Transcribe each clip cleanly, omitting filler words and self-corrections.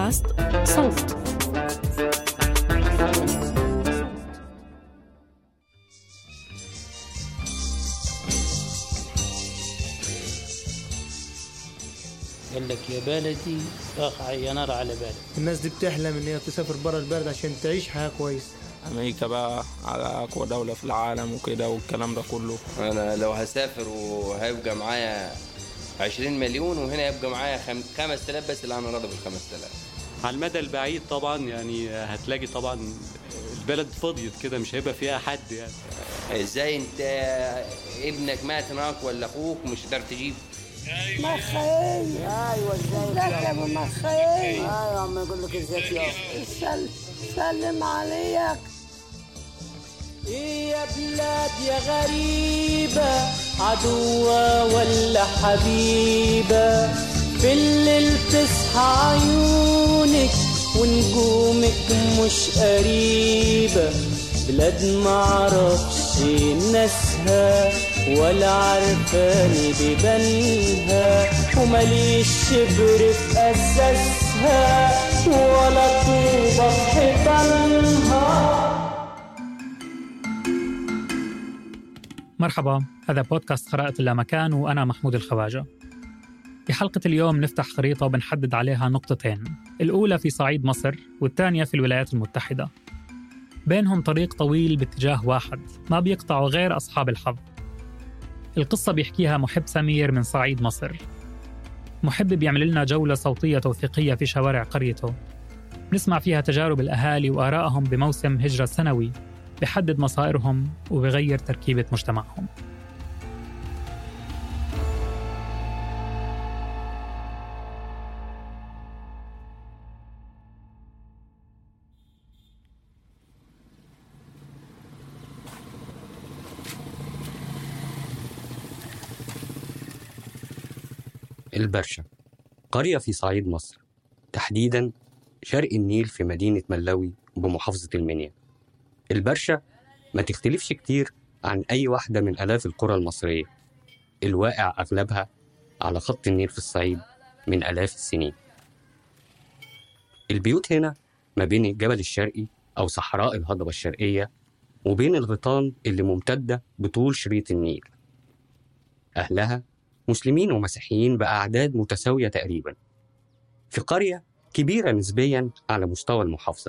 بودكاست صوت. قال لك يا بلدي يا نار على بالي. الناس دي بتحلم ان هي تسافر برا البلد عشان تعيش حياة كويس. أمريكا بقى على أقوى دولة في العالم وكده والكلام ده كله. أنا لو هسافر وهيبقى معايا 20 مليون وهنا يبقى معايا 5000 بس، اللي أنا راضي بال5000. على المدى البعيد طبعا يعني هتلاقي طبعا البلد فضيت كده، مش هيبقى فيها حد يعني. إزاي أنت ابنك مات هناك ولا أخوك مش قدر تجيب؟ مخيل. ايوه ازيك يا ابو مخيل. ايوه عم يقول لك ازيك يا سلم عليك. ايه يا بلاد يا غريبة، عدوة ولا حبيبة؟ في الليل تصحى عيونك ونجومك مش قريبة. بلاد معرفش ناسها ولا عارفاني ببنها، وماليش شبر في أساسها ولا طوبة في حيطانها. مرحبا، هذا بودكاست خرائط اللامكان وأنا محمود الخواجة. في حلقة اليوم نفتح خريطة وبنحدد عليها نقطتين، الأولى في صعيد مصر والثانية في الولايات المتحدة. بينهم طريق طويل باتجاه واحد ما بيقطعوا غير أصحاب الحظ. القصة بيحكيها محب سمير من صعيد مصر. محب بيعمل لنا جولة صوتية توثيقية في شوارع قريته، نسمع فيها تجارب الأهالي وآرائهم بموسم هجرة سنوي بيحدد مصائرهم وبيغير تركيبة مجتمعهم. البرشا قرية في صعيد مصر، تحديداً شرق النيل في مدينة ملاوي بمحافظة المنيا. البرشا ما تختلفش كتير عن أي واحدة من آلاف القرى المصرية الواقع أغلبها على خط النيل في الصعيد من آلاف السنين. البيوت هنا ما بين الجبل الشرقي أو صحراء الهضبة الشرقية وبين الغيطان اللي ممتدة بطول شريط النيل. أهلها مسلمين ومسيحيين بأعداد متساوية تقريبا، في قرية كبيرة نسبيا على مستوى المحافظة.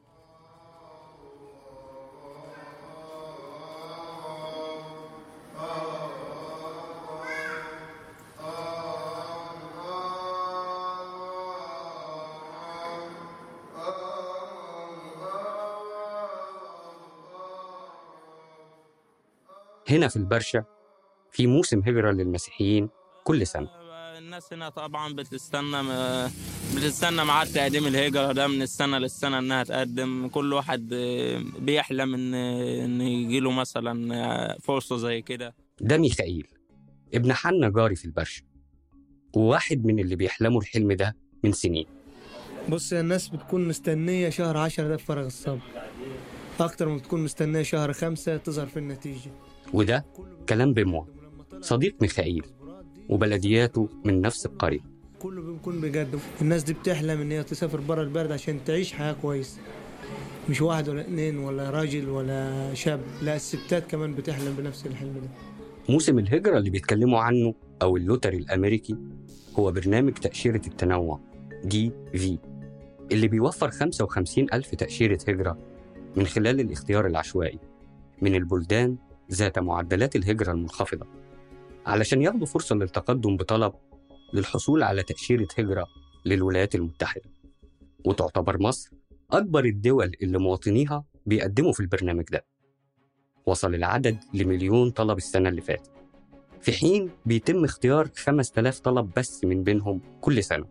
هنا في البرشا في موسم هجرة للمسيحيين كل سنة. الناس هنا طبعا بتستنى ميعاد تقديم الهجرة ده من السنة للسنة انها تقدم. كل واحد بيحلم ان يجيله مثلا فرصة زي كده. ده ميخائيل ابن حنا جاري في البرشا، وواحد من اللي بيحلموا الحلم ده من سنين. بص، الناس بتكون مستنية شهر 10 ده بفارغ الصبر، أكتر من بتكون مستنية شهر 5 تظهر في النتيجة. وده كلام بموا صديق ميخائيل وبلدياته من نفس القرية. كله بيكون بجد. الناس دي بتحلم ان هي تسافر برا البلد عشان تعيش حياة كويس، مش واحد ولا اتنين ولا راجل ولا شاب، لا الستات كمان بتحلم بنفس الحلم ده. موسم الهجرة اللي بيتكلموا عنه أو اللوتري الأمريكي هو برنامج تأشيرة التنوع DV اللي بيوفر 55,000 تأشيرة هجرة من خلال الاختيار العشوائي من البلدان ذات معدلات الهجرة المنخفضة، علشان ياخدوا فرصة للتقدم بطلب للحصول على تأشيرة هجرة للولايات المتحدة. وتعتبر مصر أكبر الدول اللي مواطنيها بيقدموا في البرنامج ده. وصل العدد ل1,000,000 طلب السنة اللي فاتت، في حين بيتم اختيار 5,000 طلب بس من بينهم كل سنة.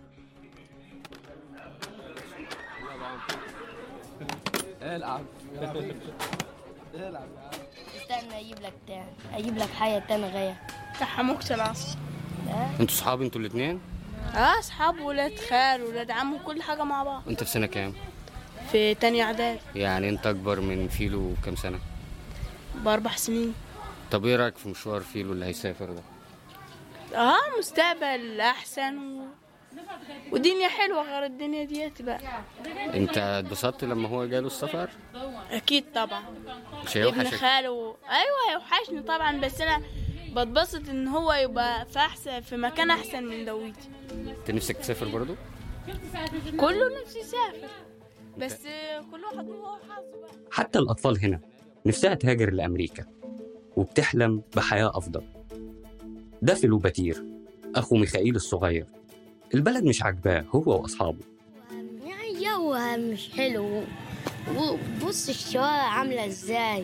استنى اجيب لك حاجه تانية غير تحموك العصر. انتوا صحاب انتوا الاثنين؟ صحاب، ولاد خال ولاد عم وكل حاجه مع بعض. انت في سنة كام؟ في تانية اعداد. يعني انت اكبر من فيلو كام سنة؟ ب4 سنين. طب ايه رايك في مشوار فيلو اللي هيسافر ده؟ مستقبل احسن ودنيا حلوة غير الدنيا ديت بقى. انت اتبسطت لما هو جاله السفر؟ اكيد طبعا. مش هيوحشك؟ ابن خاله ايوه هيوحشني طبعا، بس انا بتبسط ان هو يبقى في احسن، في مكان احسن من دويتي. انت نفسك تسافر برضو؟ كله نفسي يسافر، بس كل واحد هو وحظه بقى. حتى الأطفال هنا نفسها تهاجر لأمريكا وبتحلم بحياة أفضل. ده فيلو باتير أخو ميخائيل الصغير، البلد مش عاجباه هو وأصحابه. يعني جوها مش حلو، وبص الشوارع عاملة ازاي،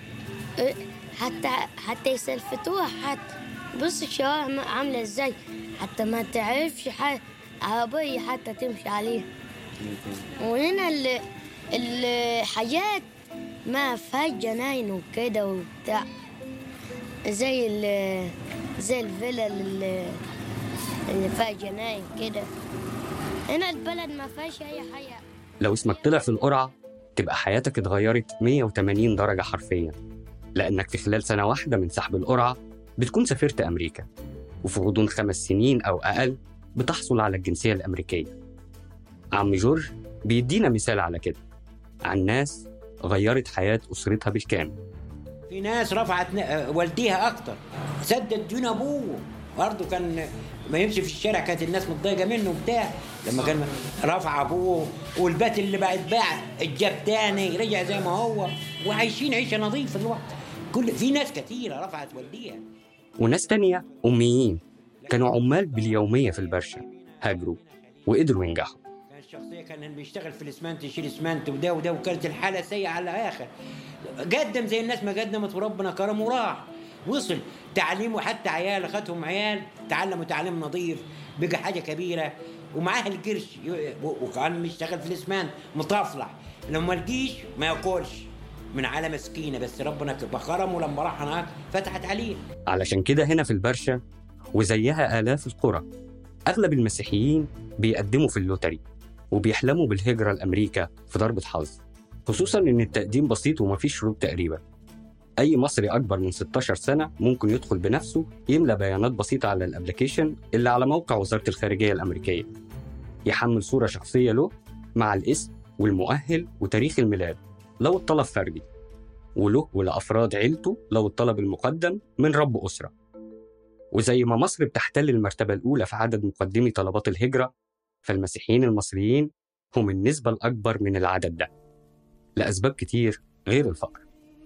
حتى يسلفتوها، حتى بص الشوارع عاملة ازاي، حتى ما تعرفش عربية حتى تمشي عليها. وهنا الحاجات ما فيها جناين وكده وبتاع، زي الفيلا اللي فيها جناين كده. هنا البلد ما فيهاش اي حاجة. لو اسمك طلع في القرعة تبقى حياتك اتغيرت 180 درجة حرفيا، لأنك في خلال سنة واحدة من سحب القرعة بتكون سافرت أمريكا، وفي غضون 5 سنين أو أقل بتحصل على الجنسية الأمريكية. عم جورج بيدينا مثال على كده، عن ناس غيرت حياة أسرتها بالكامل. في ناس رفعت والديها أكتر، سدد ديون أبوه، برضه كان ما يمشي في الشارع كانت الناس متضايقة منه بتاع، لما كان رفع أبوه، والبيت اللي بقى اتباع اتجاب تاني رجع زي ما هو، وعايشين عيشة نظيفة دلوقتي. في ناس كتيرة رفعت والديها. وناس تانية أميين كانوا عمال باليومية في البرشا، هاجروا وقدروا ينجحوا. الشخصية كان بيشتغل في الاسمنت، يشيل اسمنت وده وكانت الحالة سيئة على آخر. قدم زي الناس ما قدمت وربنا كرمه وراح وصل تعليمه، حتى عيال أخذهم عيال تعلموا تعليم نظيف، بقى حاجة كبيرة ومعاه القرش، وكان بيشتغل في الاسمنت مطفلح، لما الجيش ما يقولش من على مسكينة، بس ربنا كرمه لما راح هناك فتحت عليه. علشان كده هنا في البرشا وزيها آلاف القرى أغلب المسيحيين بيقدموا في اللوتري وبيحلموا بالهجرة لأمريكا في ضربة حظ، خصوصاً إن التقديم بسيط ومفيش شروط تقريباً. أي مصري أكبر من 16 سنة ممكن يدخل بنفسه، يملى بيانات بسيطة على الابليكيشن اللي على موقع وزارة الخارجية الأمريكية، يحمل صورة شخصية له مع الاسم والمؤهل وتاريخ الميلاد لو الطلب فردي، وله ولأفراد عيلته لو الطلب المقدم من رب أسرة. وزي ما مصر بتحتل المرتبة الأولى في عدد مقدمي طلبات الهجرة، فالمسيحيين المصريين هم النسبة الأكبر من العدد ده لأسباب كتير غير الفقر.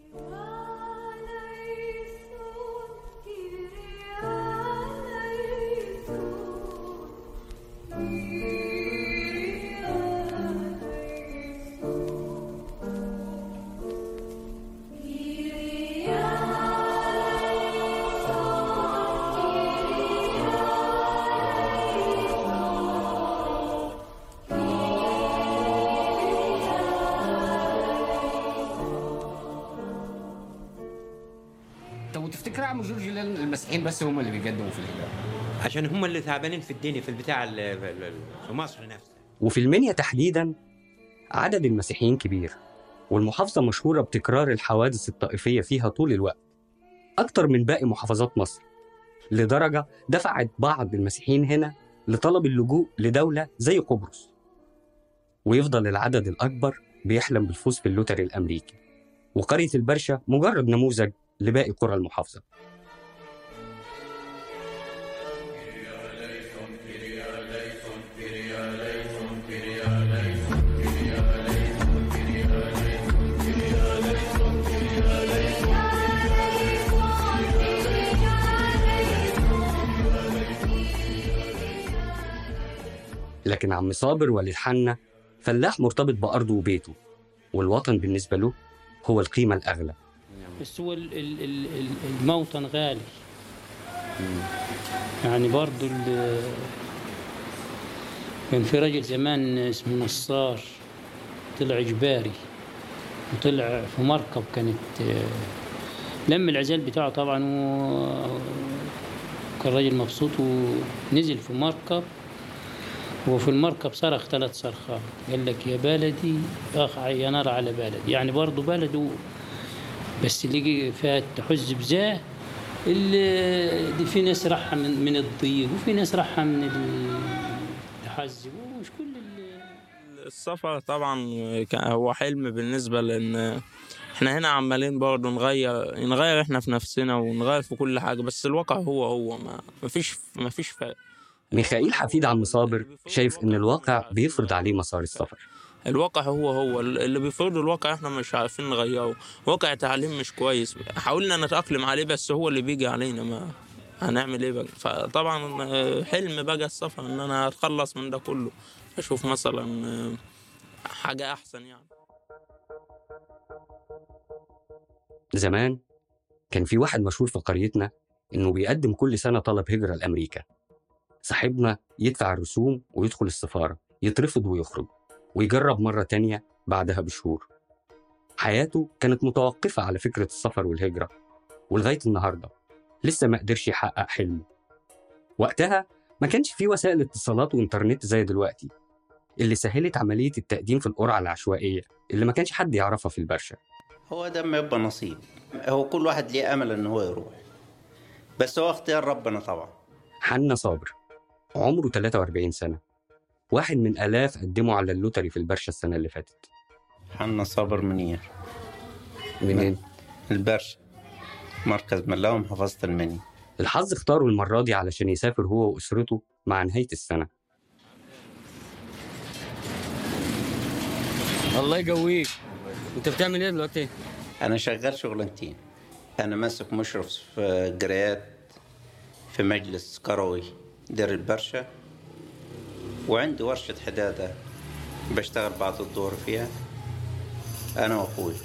طب وتفتكر يا عم جورج المسيحيين بس هم اللي بيقدموا في الهجرة؟ عشان هم اللي تعبانين في الدنيا في البتاع في مصر نفسها. وفي المنيا تحديداً عدد المسيحيين كبير، والمحافظة مشهورة بتكرار الحوادث الطائفية فيها طول الوقت أكتر من باقي محافظات مصر، لدرجة دفعت بعض المسيحيين هنا لطلب اللجوء لدولة زي قبرص. ويفضل العدد الأكبر بيحلم بالفوز في اللوتري الأمريكي، وقرية البرشا مجرد نموذج لباقي قرى المحافظة. لكن عم صابر والد حنا فلاح مرتبط بأرضه وبيته، والوطن بالنسبة له هو القيمة الأغلى. بس هو الموطن غالي يعني. برضو كان في رجل زمان اسمه نصار طلع إجباري، وطلع في مركب، كانت لم العزال بتاعه طبعا، وكان راجل مبسوط، ونزل في مركب، وفي المركب صرخ 3 صرخات، قال لك يا بلدي يا نار على بلدي، يعني برضو بلده بس اللي فيها تحز بزاه، اللي في ناس راحة من الضيق، وفي ناس راحة من وحز ومش كل السفر طبعا هو حلم بالنسبة، لأن احنا هنا عمالين برضه نغير احنا في نفسنا ونغير في كل حاجة، بس الواقع هو ما فيش فرق. ميخائيل حفيد عم صابر شايف إن الواقع بيفرض عليه مسار السفر. الواقع هو اللي بيفرض الواقع، احنا مش عارفين نغيره. واقع تعليم مش كويس، حاولنا نتأقلم عليه بس هو اللي بيجي علينا، ما هنعمل ايه بقى. فطبعا حلم بقى السفر ان انا اتخلص من ده كله، اشوف مثلا حاجة احسن يعني. زمان كان في واحد مشهور في قريتنا إنه بيقدم كل سنة طلب هجرة لأمريكا. صاحبنا يدفع الرسوم ويدخل السفارة، يترفض ويخرج، ويجرب مرة تانية بعدها بشهور. حياته كانت متوقفة على فكرة السفر والهجرة، ولغاية النهاردة لسه ما قدرش يحقق حلمه. وقتها ما كانش في وسائل اتصالات وإنترنت زي دلوقتي اللي سهلت عملية التقديم في القرعة العشوائية اللي ما كانش حد يعرفها في البرشا. هو ده ما يبقى نصيب، هو كل واحد ليه أمل إن هو يروح، بس هو اختيار ربنا طبعا. حنا صابر عمره 43 سنة، واحد من آلاف قدموا على اللوتري في البرشا السنة اللي فاتت. حنا صابر منين؟ منين؟ البرشا، مركز ملاوي، محافظة المنيا. الحظ اختاره المرة دي علشان يسافر هو وأسرته مع نهاية السنة. الله يقويك. انت بتعمل ايه دلوقتي؟ انا شغال شغلانتين، انا ماسك مشرف في جريات في مجلس كروي دير البرشا، وعندي ورشة حدادة بشتغل بعد الظهر فيها انا واخوي.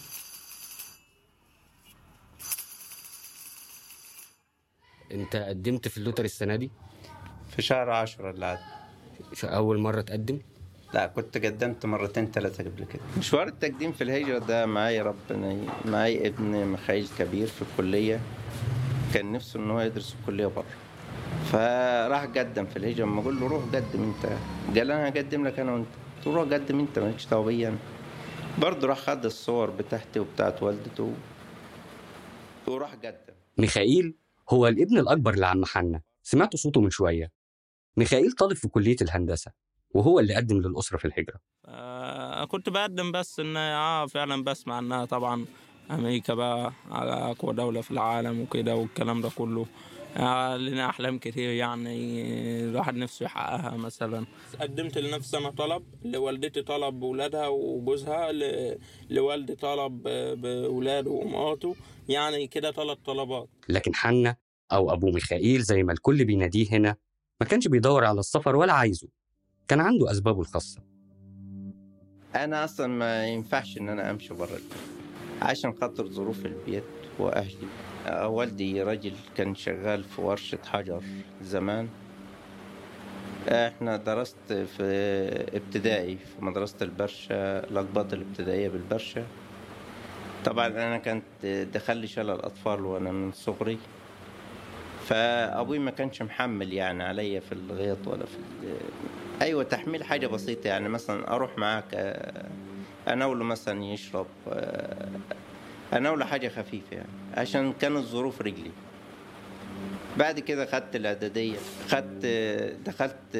انت قدمت في اللوتري السنة دي؟ في شهر 10 اللي عاد. أول مرة تقدم؟ لا، كنت قدمت مرتين 3 قبل كده. مشوار التقديم في الهجرة ده معايا ربنا، معايا ابن ميخائيل كبير في الكلية، كان نفسه ان هو يدرس الكلية بره، فراح قدم في الهجرة. لما اقول له روح قدم انت، قال انا هقدم لك انا وانت. روح قدم انت، مالكش دعوه بيا انا. برضه راح خد الصور بتاعتي وبتاعت والدته وراح قدم. ميخائيل هو الابن الأكبر لعم حنا، سمعت صوته من شوية. ميخائيل طالب في كلية الهندسة، وهو اللي قدم للأسرة في الهجرة. كنت بقدم بس إن فعلا بسمع إنها طبعا أمريكا بقى أقوى دولة في العالم وكده والكلام ده كله. لنا أحلام كتير يعني الواحد نفسه يحققها. مثلا قدمت لنفسي أنا طلب، لوالدتي طلب بولادها وجوزها، لوالدي طلب بولاده وأمهاته، يعني كده 3 طلبات. لكن حنا أو أبو ميخائيل زي ما الكل بيناديه هنا ما كانش بيدور على السفر ولا عايزه، كان عنده أسبابه الخاصة. أنا أصلا ما ينفعش إن أنا أمشي برا عشان خاطر ظروف البيت وأهلي. والدي رجل كان شغال في ورشة حجر زمان. احنا درست في ابتدائي في مدرسة البرشا، الأقباط الابتدائية بالبرشا. طبعا أنا كانت دخل لي شلل الأطفال وأنا من صغري، فأبوي ما كانش محمل يعني عليا في الغيط ولا في أيوة تحميل حاجة بسيطة، يعني مثلا أروح معاك أناوله مثلا يشرب، أناوله حاجة خفيفة يعني عشان كانت ظروف رجلي. بعد كده خدت الإعدادية، دخلت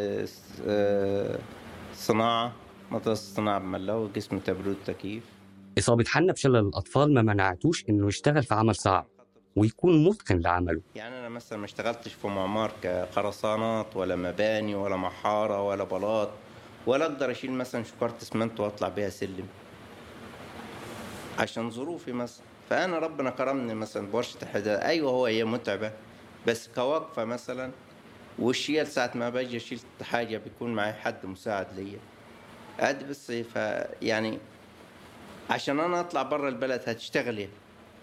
صناعة، مدرسة صناعة بملاوي، قسم تبريد وتكييف. إصابة حنا بشلل الأطفال ما منعتوش إنه يشتغل في عمل صعب ويكون متقن لعمله. يعني أنا مثلا ما اشتغلتش في معمار كخرسانات ولا مباني ولا محارة ولا بلاط، ولا أقدر أشيل مثلا شكارة اسمنت وأطلع بيها سلم عشان ظروفي مثلا. فأنا ربنا كرمني مثلا بورشة الحداد. أيوة هي متعبة، بس كوقفة مثلا، والشيل ساعة ما باجي أشيل حاجة بيكون معي حد مساعد ليا قد بس. يعني عشان أنا أطلع برا البلد هتشتغل إيه؟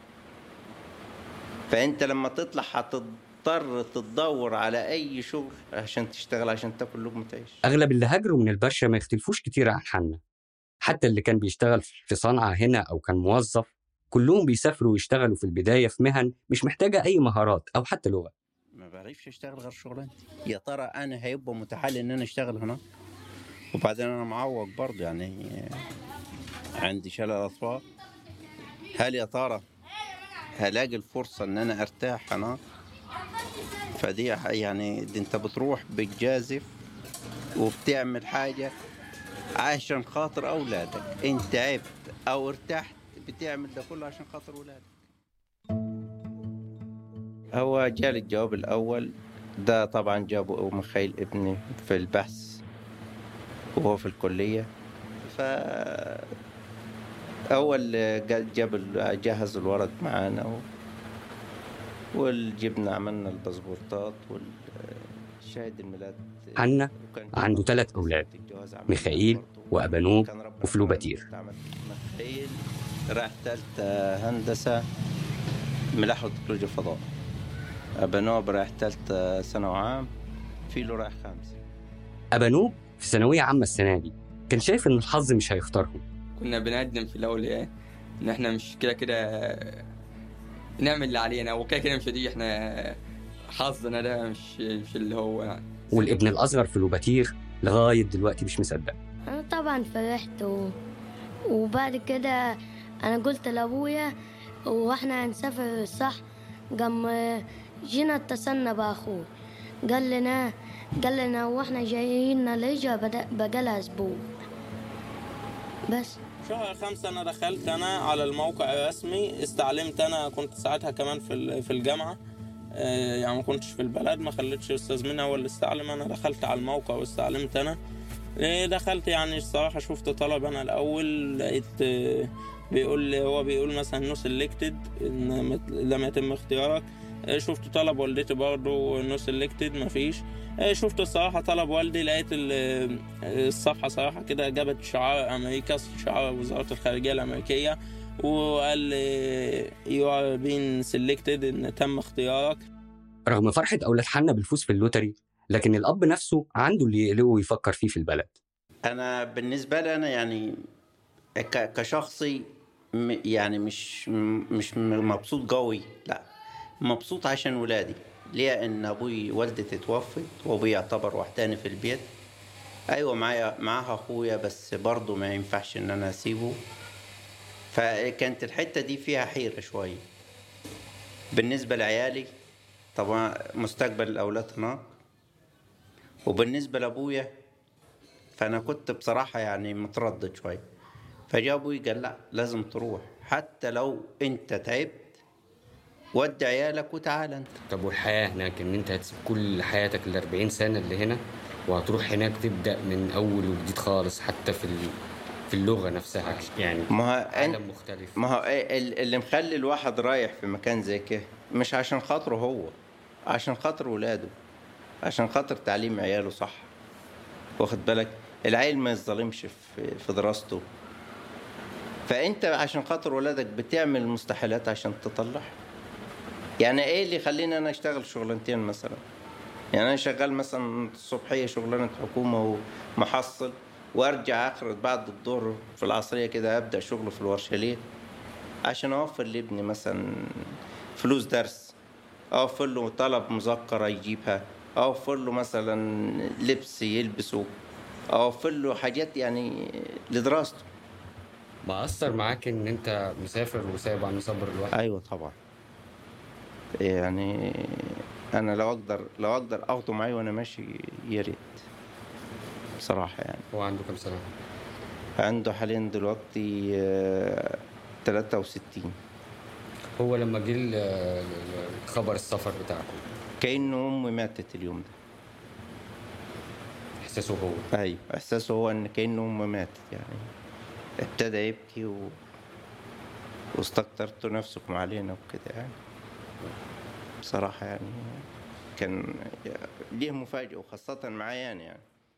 فأنت لما تطلع هتضطر تدور على أي شغل عشان تشتغل عشان تاكل لقمة تعيش. أغلب اللي هاجروا من البرشا ما يختلفوش كتير عن حنا، حتى اللي كان بيشتغل في صنعة هنا أو كان موظف، كلهم بيسافروا ويشتغلوا في البداية في مهن مش محتاجة أي مهارات أو حتى لغة. ما بعرفش أشتغل غير شغلانتي. يا ترى أنا هيبقى متحل إن أنا أشتغل هنا؟ وبعدين أنا معوق برضه، يعني عندي شلل أطفال. هل يا ترى هلاقي الفرصة إن أنا أرتاح هنا؟ فدي يعني دي أنت بتروح بالجازف وبتعمل حاجة عشان خاطر أولادك. أنت تعبت أو ارتحت بتعمل ده كله عشان خاطر أولادك. هو جالي الجواب الأول ده طبعا جابه مخيل ابني في البحث وهو في الكلية. أول جهز الورق معانا والجبنا عملنا الباسبورتات والشهادة الميلاد. حنا عنده 3 أولاد، ميخائيل وأبانوب وفلوباتير. ميخائيل راح ثالثة هندسة ملاحة وتكنولوجيا الفضاء. أبانوب راح ثالثة ثانوي عام. فيلو راح 5. أبانوب في ثانوية عامة السنة دي كان شايف إن الحظ مش هيختارهم. كنا بنقدم في الأول إن إحنا مش كده نعمل اللي علينا وكده مش دي إحنا حظنا ده مش اللي هو يعني. والابن الأصغر فلوباتير لغاية دلوقتي مش مصدق. أنا طبعا فرحت وبعد كده أنا قلت لأبويا وإحنا هنسافر صح. قام جينا اتصلنا بأخوي قال لنا وإحنا جايين الهجرة بقالها أسبوع بس. شهر 5 أنا دخلت أنا على الموقع الرسمي، استعلمت. أنا كنت ساعتها كمان في الجامعة، يعني ما كنتش في البلد، ما خليتش أستاذ منها هو اللي استعلم. أنا دخلت على الموقع واستعلمت أنا. دخلت يعني الصراحة شفت طلب أنا الأول، لقيت بيقول مثلا نو سيلكتد، إن لم يتم اختيارك. شفت طلب والدتي برضه نو سيلكتد مفيش. شفت الصراحة طلب والدي، لقيت الصفحة صراحة كده جابت شعار أمريكا، شعار وزارة الخارجية الأمريكية، وقال you are being selected، إن تم اختيارك. رغم فرحة أولاد حنا بالفوز في اللوتري، لكن الأب نفسه عنده اللي يقلقه ويفكر فيه في البلد. أنا بالنسبة لي أنا يعني كشخصي يعني مش مبسوط قوي، لا مبسوط عشان ولادي. ليه؟ ان ابوي والدتي توفت وابوي يعتبر وحداني في البيت. ايوه معاها اخويا بس برضه ما ينفعش ان انا اسيبه. فكانت الحته دي فيها حيره شويه بالنسبه لعيالي، طبعا مستقبل الاولاد هناك، وبالنسبه لابويا فانا كنت بصراحه يعني متردد شويه. فجاء ابوي قال لا لازم تروح، حتى لو انت تعبت ودي عيالك وتعال انت. طب والحياة هناك، ان انت هتسيب كل حياتك 40 سنة اللي هنا وهتروح هناك تبدأ من اول وجديد خالص، حتى في اللغة نفسها يعني عالم مختلف. ما هو اللي مخلي الواحد رايح في مكان زي كده مش عشان خاطره هو، عشان خاطر ولاده، عشان خاطر تعليم عياله صح. واخد بالك؟ العيل ما يظلمش في دراسته. فانت عشان خاطر ولادك بتعمل المستحيلات عشان تطلع. يعني ايه اللي يخليني انا اشتغل شغلانتين مثلا؟ يعني انا شغال مثلا الصبحيه شغلانه حكومه ومحصل، وارجع اخر بعد الظهر في العصريه كده ابدا شغل في الورشه. ليه؟ عشان اوفر لابني مثلا فلوس درس، اوفر له طلب مذكره يجيبها، اوفر له مثلا لبس يلبسه، اوفر له حاجات يعني لدراسته. بأثر معاك ان انت مسافر وسايب عن صبر الواحد؟ ايوه طبعا. يعني انا لو اقدر اخده معي وانا ماشي يا ريت بصراحه. يعني هو عنده كام سنه؟ عنده حاليا دلوقتي 63. هو لما جه خبر السفر بتاعكم كأنه امي ماتت اليوم ده. احساسه هو؟ ايوه احساسه هو ان كأنه امي ماتت. يعني ابتدى يبكي واستكترتوا نفسكم علينا وكده. يعني بصراحة يعني كان ليه مفاجأة وخاصة معايا يعني.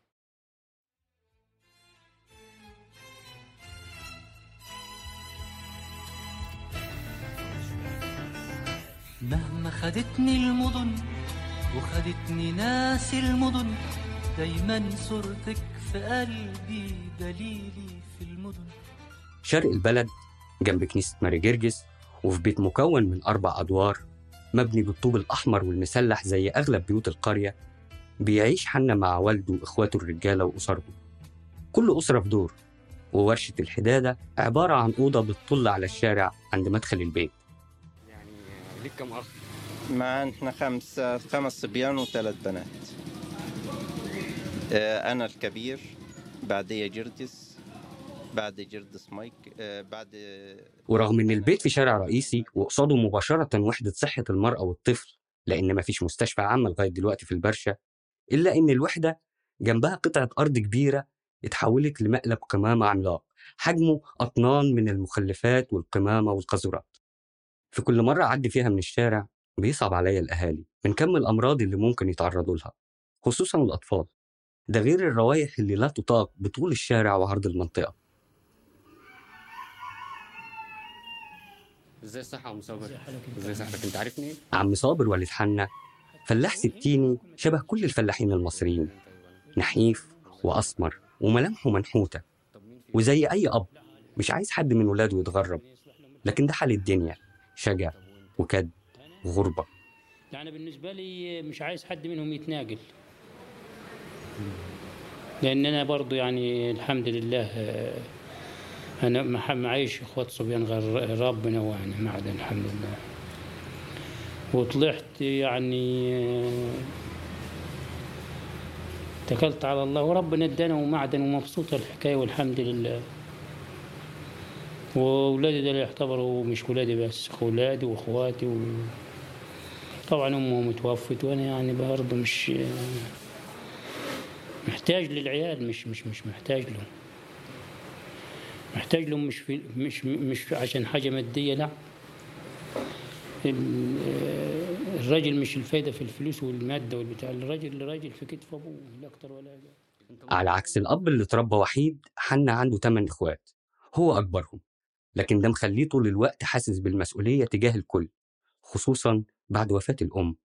مهما خدتني المدن وخدتني ناس المدن، دايما صورتك في قلبي دليلي في المدن. شرق البلد جنب كنيسة ماري جرجس، وفي بيت مكون من 4 أدوار مبني بالطوب الأحمر والمسلح زي أغلب بيوت القرية، بيعيش حنا مع والده وإخواته الرجالة وأسرهم. كل أسرة في دور، وورشة الحدادة عبارة عن أوضة بتطل على الشارع عند مدخل البيت. يعني ليك كم أخ؟ ما احنا 5 صبيان و3 بنات. أنا الكبير، بعدي جردس، بعد جردس مايك، بعد. ورغم إن البيت في شارع رئيسي وقصاده مباشرة وحدة صحة المرأة والطفل، لأن مفيش مستشفى عامة لغاية دلوقتي في البرشا، إلا إن الوحدة جنبها قطعة أرض كبيرة اتحولت لمقلب قمامة عملاق حجمه أطنان من المخلفات والقمامة والقاذورات. في كل مرة أعدي فيها من الشارع بيصعب عليا الأهالي من كم الأمراض اللي ممكن يتعرضوا لها، خصوصا الأطفال، ده غير الروائح اللي لا تطاق بطول الشارع وعرض المنطقة. ازاي الصحة يا عم صابر؟ ازاي صحتك؟ انت عارفني؟ عم صابر والد حنا فلاح ستيني شبه كل الفلاحين المصريين، نحيف وأسمر وملامحه منحوتة، وزي أي أب مش عايز حد من ولاده يتغرب، لكن ده حال الدنيا، شجع وكد وغربة. يعني بالنسبة لي مش عايز حد منهم يتناقل، لأن أنا برضو يعني الحمد لله أنا معيش إخوات صبيان غير ربنا وأنا معدن الحمد لله، وطلعت يعني اتكلت على الله وربنا ادانا ومعدن ومبسوطة الحكاية والحمد لله. وولادي ده اللي يعتبروا مش ولادي بس، أولادي وأخواتي طبعا أمهم متوفت، وأنا يعني برضه مش محتاج للعيال، مش محتاج لهم، محتاج لهم مش عشان حاجة مادية، لا. الراجل مش الفايدة في الفلوس والمادة والبتاع، الراجل في كتف أبوه لا أكتر ولا أقل. على عكس الأب اللي اتربى وحيد، حنا عنده 8 إخوات، هو أكبرهم، لكن ده مخليه طول الوقت حاسس بالمسؤولية تجاه الكل، خصوصا بعد وفاة الأم.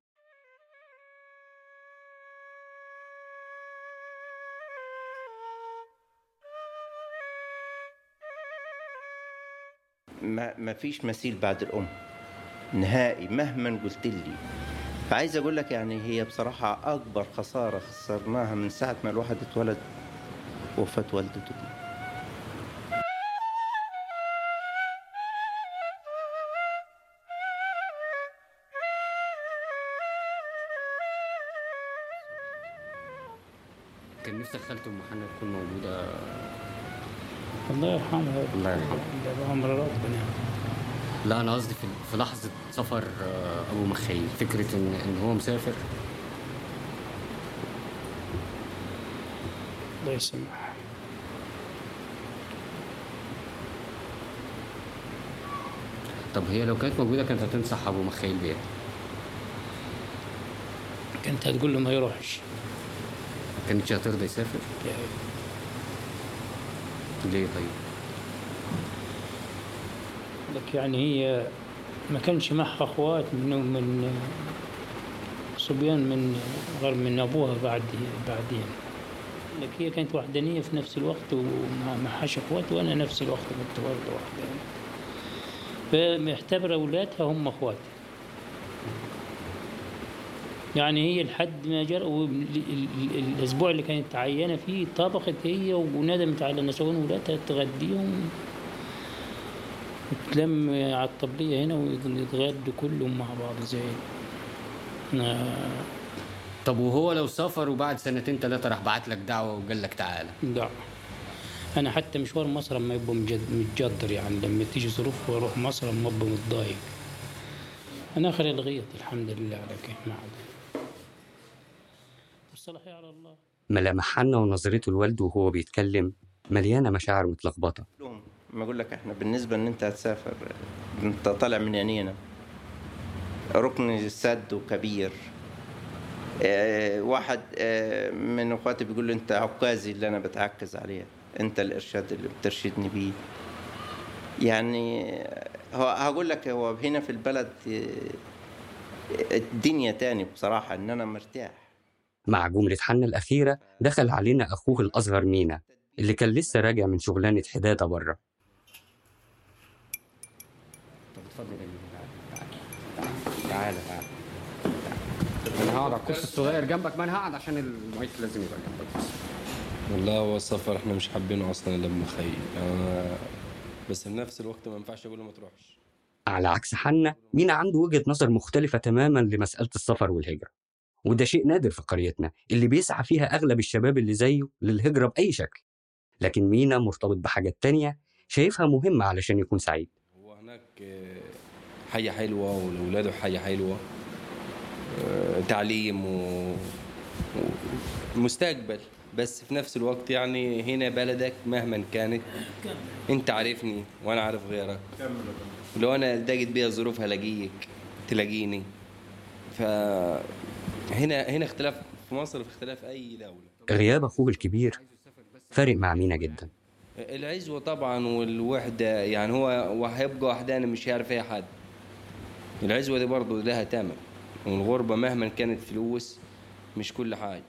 ما فيش مثيل بعد الأم نهائي مهما قلت لي. فعايز أقول لك يعني هي بصراحة أكبر خسارة خسرناها من ساعة ما الواحد اتولد وفاة والدته. كان نفسك خالته أم حنا تكون موجودة. الله يرحمها. الله يرحمها. ده عمر ربنا. لا أنا قصدي في لحظة سفر أبو مخيل، فكرة إن هو مسافر. الله يسمح. طب هي لو كانت موجودة كانت هتنصح أبو مخيل بيها؟ كانت هتقول له ما يروحش. ما كانتش هترضى يسافر؟ ليه طيب؟ لك يعني هي ما كانش معها اخوات من صبيان من غير من ابوها بعدين، لك هي كانت وحدانيه في نفس الوقت وما معهاش اخوات، وانا نفس الوقت كنت برضه وحدانيه، فمعتبره اولادها هم اخواتي. يعني هي لحد ما جرى الاسبوع اللي كانت عيانه فيه طبخت هي وندمت على نسوان ولادها تغديهم وتلم على الطبلية هنا ويتغدوا كلهم مع بعض زي. طب وهو لو سافر وبعد 2-3 راح بعت لك دعوة وقال لك تعالى؟ لا أنا حتى مشوار مصر لما يبقى متجدر، يعني لما تيجي ظروف وأروح مصر لما أبقى متضايق، أنا آخر الغيط الحمد لله على كيف ما عاد والصلاحية على الله. ملامح حنا ونظرته لوالده وهو بيتكلم مليانة مشاعر متلخبطة. ما أقول لك إحنا بالنسبة إن أنت هتسافر، أنت طالع من ينينا ركن سد وكبير، واحد من أخواتي بيقول له أنت عكازي اللي أنا بتعكز عليه، أنت الإرشاد اللي بترشدني بيه. يعني هقول لك هو هنا في البلد الدنيا تاني بصراحة، إن أنا مرتاح. مع جملة حنا الأخيرة دخل علينا أخوه الأصغر مينا اللي كان لسه راجع من شغلانة حدادة بره. طب اتفضل تعالى. انا هقعد على الكرسي الصغير جنبك، ما انا هقعد عشان المايك لازم يبقى جنبك بس. والله هو السفر احنا مش حابينه اصلا الا بمخيل، بس في نفس الوقت ما ينفعش اقول له ما تروحش. على عكس حنا، مينا عنده وجهة نظر مختلفة تماما لمسألة السفر والهجرة. وده شيء نادر في قريتنا اللي بيسعى فيها أغلب الشباب اللي زيه للهجرة بأي شكل. لكن مينا مرتبط بحاجات تانية شايفها مهمة علشان يكون سعيد. هو هناك حياة حلوة ولولاده حياة حلوة، تعليم ومستقبل، بس في نفس الوقت يعني هنا بلدك مهما كانت انت عارفني وانا عارف غيرك، لو انا التقيت بيها ظروف هلاقيك تلاقيني. فهنا اختلاف في مصر في اختلاف اي دولة. غياب أخوه الكبير فارق مع مينا جدا. العزوة طبعا والوحدة، يعني هو هيبقى وحداني مش هيعرف اي حد. العزوة دي برضه لها تمن، والغربة مهما كانت فلوس مش كل حاجة.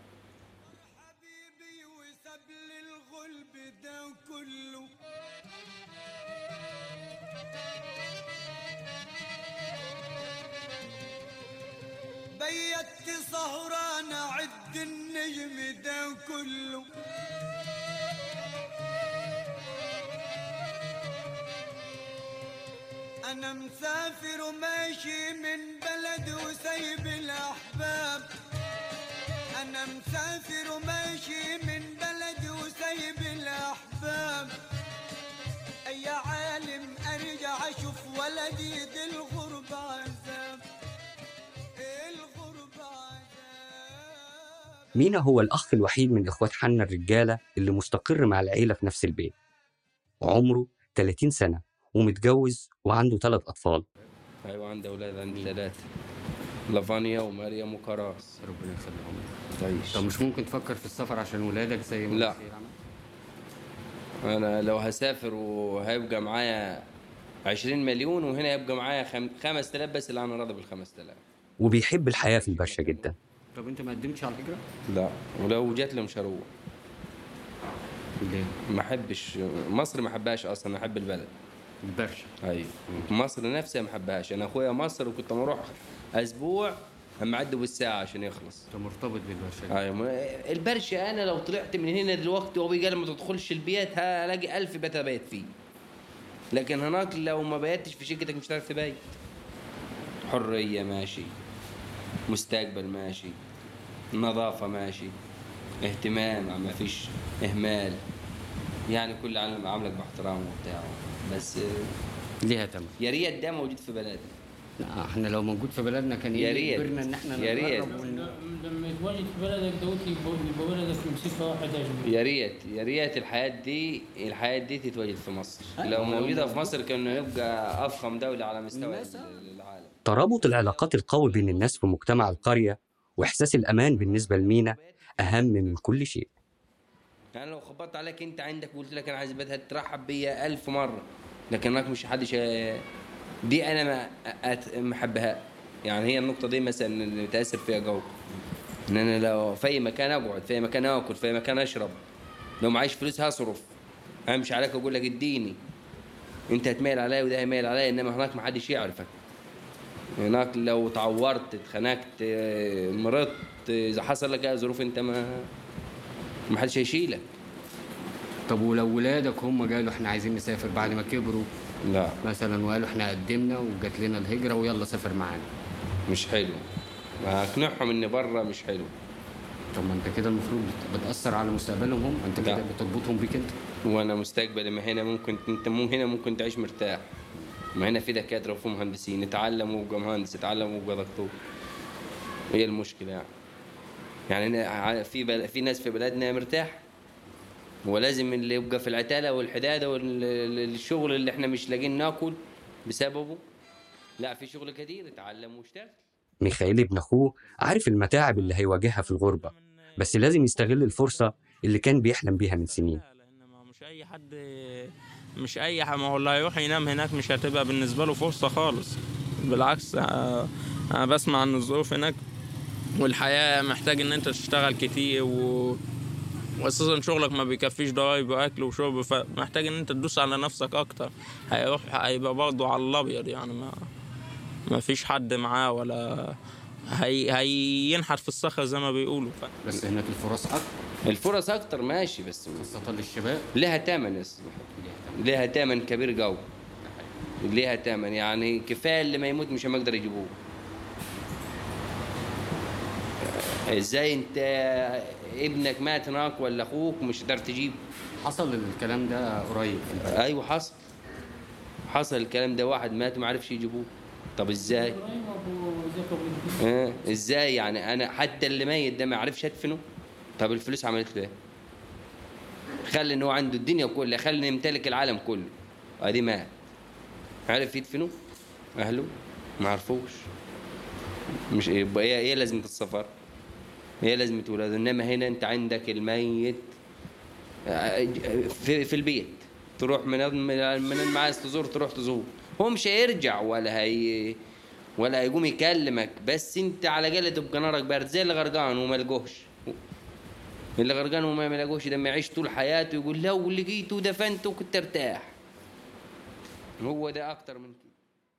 بيت سهران عد النجم ده كله، أنا مسافر وماشي من بلد وسايب الأحباب، أنا مسافر وماشي من بلد وسايب الأحباب، أي عالم أرجع أشوف ولدي دي الغربة عذاب، الغربة عذاب. مينا هو الأخ الوحيد من إخوات حنا الرجالة اللي مستقر مع العيلة في نفس البيت، وعمره 30 سنة ومتجوز وعنده 3 أطفال. أيوة عندي أولاد، عندي 3، لافانيا ومريم وكراس. ربنا يخليهم. طيب طب مش ممكن تفكر في السفر عشان ولادك زي ما لا، أنا لو هسافر وهيبقى معايا 20 مليون وهنا يبقى معايا 5000 بس، اللي أنا راضي بال5000. وبيحب الحياة في البرشا جدا. طب أنت ما قدمتش على الهجرة؟ لا، ولو جات لي مش هروح. ليه؟ ما أحبش مصر، ما أحبهاش أصلا، أحب البلد. البرشا. أيوة. مصر نفسها ما أحبهاش. أنا أخويا مصر وكنت أروح أسبوع هم عدوا بالساعة عشان يخلص. أنت مرتبط بالبرشا. أيوة. البرشا أنا لو طلعت من هنا دلوقتي وأبوي قال ما تدخلش البيت هلاقي 1000 بيت أبيت فيه، لكن هناك لو ما بيتش في شقتك مش هتعرف تبيت. حرية ماشي، مستقبل ماشي، نظافة ماشي، اهتمام ما فيش إهمال، يعني كل عالم عاملك باحترام وبتاع، بس ليها تمام. يا ريت ده موجود في بلدنا. لا احنا لو موجود في بلدنا كان يجبرنا ان احنا يا ريت لما يتواجد في بلدك دوت يبقى بلدك في مسيفة واحدة يا جماعة. يا ريت الحياة دي تتواجد في مصر. لو موجودة في مصر كان يبقى أفخم دولة على مستوى العالم. ترابط العلاقات القوي بين الناس في مجتمع القرية وإحساس الأمان بالنسبة لمينا أهم من كل شيء. يعني لو خبطت عليك أنت عندك وقلت لك أنا عايز بيت هترحب بيا 1000 مرة، لكن هناك مش حدش. دي أنا ما أحبها. يعني هي النقطة دي مثلا اللي متأثر فيها جو، إن أنا لو في أي مكان أقعد، في أي مكان أكل، في أي مكان أشرب، لو معيش فلوس هصرف، أمشي عليك وأقول لك اديني، أنت هتميل عليا وده هيميل عليا، إنما هناك ما حدش يعرفك. هناك لو تعورت اتخنقت مرضت إذا حصل لك أي ظروف أنت ما حدش هيشيلك. طب ولو ولادك هم قالوا احنا عايزين نسافر بعد ما كبروا لا مثلا وقالوا احنا قدمنا وجات لنا الهجرة ويلا سافر معانا، مش حلو، اقنعهم ان بره مش حلو. طب ما انت كده المفروض بتأثر على مستقبلهم هم، انت كده بتربطهم بيك انت. وانا مستقبلي ما هنا ممكن تعيش مرتاح، ما هنا في دكاتره وفي مهندسين، اتعلم وابقى مهندس، اتعلم وابقى دكتور. هي المشكله يعني في ناس في بلادنا مرتاح، ولازم اللي يبقى في العتاله والحداده والشغل اللي احنا مش لاقيين ناكل بسببه. لا، في شغل كتير، اتعلم واشتغل. ميخائيل ابن أخوه عارف المتاعب اللي هيواجهها في الغربة، بس لازم يستغل الفرصة اللي كان بيحلم بيها من سنين. مش أي حد، ما هو اللي هيروح ينام هناك مش هتبقى بالنسبة له فرصة خالص. بالعكس، أنا بسمع عن الظروف هناك والحياة محتاج إن أنت تشتغل كتير وأساسا شغلك ما بيكفيش ضرايب وأكل وشرب، فمحتاج إن أنت تدوس على نفسك أكتر. هيبقى برضه على الأبيض، يعني ما فيش حد معاه ولا هينحت في الصخر زي ما بيقولوا. بس هناك الفرص أكتر ماشي، بس خاصة للشباب لها تمن، لها تمن كبير جو، لها تمن. يعني كفاية اللي ما يموت مش هنقدر يجيبوه. ازاي انت ابنك مات هناك ولا اخوك مش هتقدر تجيبه؟ حصل الكلام ده قريب في البلد. ايوه حصل الكلام ده، واحد مات وما عرفش يجيبوه. طب ازاي؟ ازاي يعني انا حتى اللي ميت ده ما عرفش ادفنه؟ طب الفلوس عملت له ايه؟ خلي ان هو عنده الدنيا كلها، خلي يمتلك العالم كله، ادي مات عرف يدفنه؟ اهله ما عرفوش. مش يبقى ايه لازمه السفر؟ هي لازمه ولاده. انما هنا انت عندك الميت في البيت، تروح من المعاز تزور، تروح تزور، هو مش هيرجع ولا هيقوم يكلمك، بس انت على الاقل تبقى نارك بارد زي اللي غرقان وما لقوش. اللي غرقان وما لقوش ده ما يعيش طول حياته يقول لو لقيته ودفنته كنت ارتاح. هو ده اكتر من كده.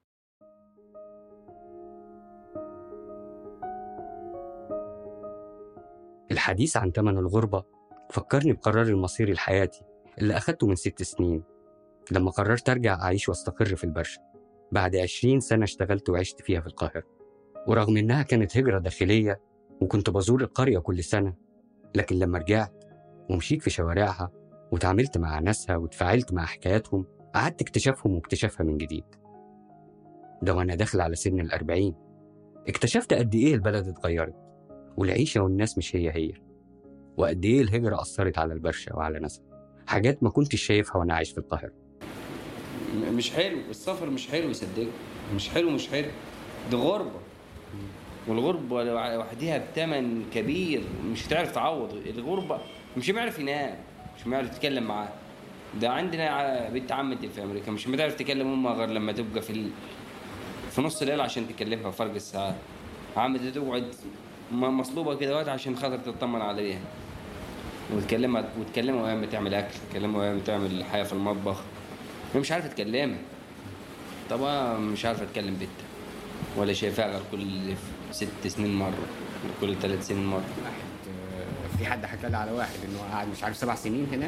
الحديث عن ثمن الغربة فكرني بقرار المصيري الحياتي اللي أخدته من 6 سنين لما قررت أرجع أعيش واستقر في البرشا بعد 20 سنة اشتغلت وعشت فيها في القاهرة. ورغم إنها كانت هجرة داخلية وكنت بزور القرية كل سنة، لكن لما رجعت ومشيت في شوارعها وتعاملت مع ناسها وتفاعلت مع حكاياتهم، قعدت اكتشافهم واكتشافها من جديد. ده وأنا داخل على سن 40 اكتشفت قد إيه البلد اتغيرت والعيشة والناس مش هي، وقد إيه الهجرة أثرت على البرشا وعلى ناسها، حاجات ما كنتش شايفها وأنا عايش في القاهرة. مش حلو السفر، مش حلو صدق، مش حلو دي غربة، والغربة لوحدها بثمن كبير مش هتعرف تعوض. الغربة مش بيعرف ينام، مش بيعرف يتكلم معاه. ده عندنا بنت عمتي في أمريكا مش بتعرف تكلم أمها غير لما تبقى في نص الليل عشان تكلمها فرق الساعات. عمتي تقعد مصلوبة كده وقت عشان خاطر تطمن عليها وتكلمها وهي بتعمل أكل، تكلمها وهي بتعمل حاجة في المطبخ. هي مش عارفة تكلمها، طبعا مش عارفة تكلم بنتها ولا شايفاها غير كل 6 سنين مرة، كل 3 سنين مرة. في حد حكى لي على واحد انه قاعد مش عارف 7 سنين هناك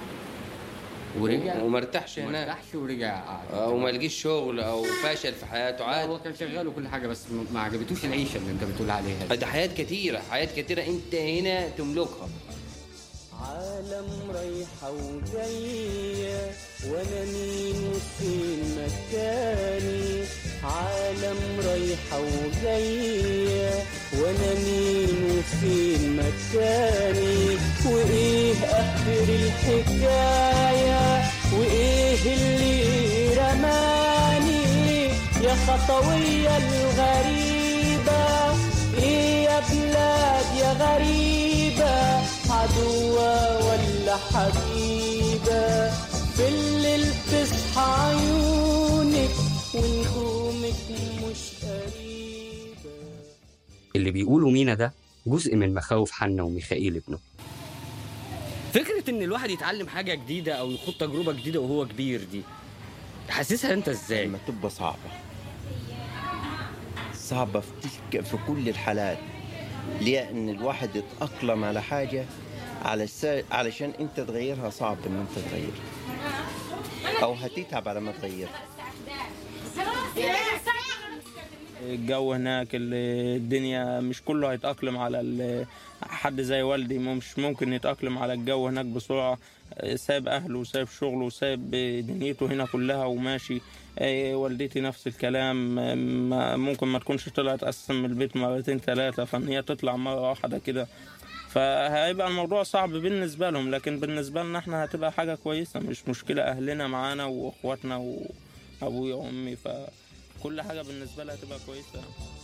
ورجع وما ارتاحش هناك، ما ارتاحش ورجع قاعد وما لقيش شغل او فشل في حياته عادي. هو كان شغال وكل حاجه بس ما عجبتوش العيشه اللي انت بتقول عليها دي. ده حياة كتيرة انت هنا تملكها. عالم رايحة وجاية وانا مين وفين مكاني، عالم رايحة وجاية وانا مين وفين مكاني، وايه اخر الحكاية وايه اللي رماني، يا خطوية الغريبة ايه يا بلاد يا غريبة، عدوة ولا حبيبة، في الليل تصحى عيونك ونجومك مش قريبة. اللي بيقولوا مينا ده جزء من مخاوف حنا وميخائيل ابنه. فكرة ان الواحد يتعلم حاجة جديدة او يخوض تجربة جديدة وهو كبير دي حاسسها انت ازاي؟ لما تبقى صعبة في كل الحالات، لأن الواحد يتأقلم على حاجة علشان انت تغيرها صعب ان انت تغيرها او هتتعب على ما تغيرها. الجو هناك الدنيا مش كله هيتأقلم على حد زي والدي، مش ممكن يتأقلم على الجو هناك بسرعة. سايب أهله وسايب شغله وسايب دنيته هنا كلها وماشي. والدتي نفس الكلام، ممكن ما تكونش طلعت أساسا من البيت 2 3 فإن هي تطلع مرة واحدة كده، فهيبقى الموضوع صعب بالنسبة لهم. لكن بالنسبة لنا احنا هتبقى حاجة كويسة، مش مشكلة. أهلنا معانا وأخواتنا وأبويا وأمي، فكل حاجة بالنسبة لها هتبقى كويسة.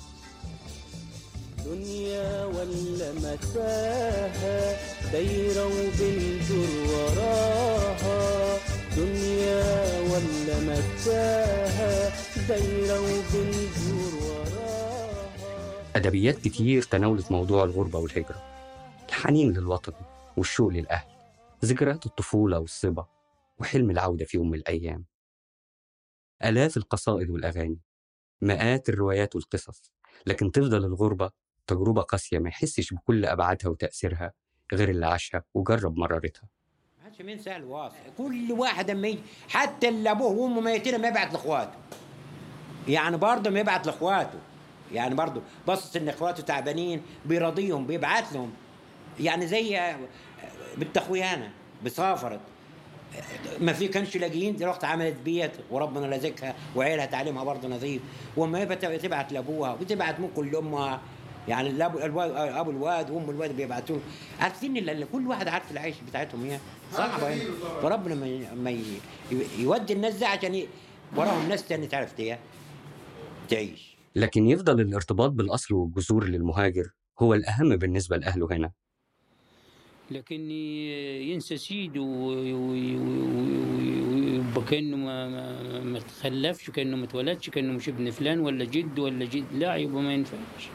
دنيا ولا متاهة دايرة وبندور وراها، دنيا ولا متاهة دايرة وبندور وراها. أدبيات كتير تناولت موضوع الغربة والهجرة، الحنين للوطن والشوق للأهل، ذكريات الطفولة والصبا وحلم العودة في يوم من الأيام. آلاف القصائد والأغاني، مئات الروايات والقصص، لكن تفضل الغربة تجربة قاسية ما يحسش بكل أبعادها وتأثيرها غير اللي عاشها وجرب مرارتها. ما حدش من سهل واصل، كل واحد اما يجي حتى اللي ابوه وامه ميتين ما يبعت لاخواته، يعني برضه ما يبعت لاخواته، يعني برضه باصص ان اخواته تعبانين بيراضيهم بيبعت لهم، يعني زي بنت اخويانا بسافرت ما في كانش لاقيين، دي رحت عملت بيت وربنا رزقها وعيلها تعليمها برضه نظيف، وما هي تبعت لابوها وتبعت ممكن لامها، يعني ابو الواد وام الواد بيبعتوا له. عارفين اللي كل واحد عارف العيش بتاعتهم هي صعبه يعني. فربنا ما يودي الناس دي عشان وراهم ناس تاني تعرف تعيش. لكن يفضل الارتباط بالأصل والجذور للمهاجر هو الأهم بالنسبة لأهله هنا. لكن ينسى سيده ويبقى كأنه ما تخلفش، كأنه ما اتولدش، كأنه مش ابن فلان ولا جد ولا جد، لا يبقى ما ينفعش.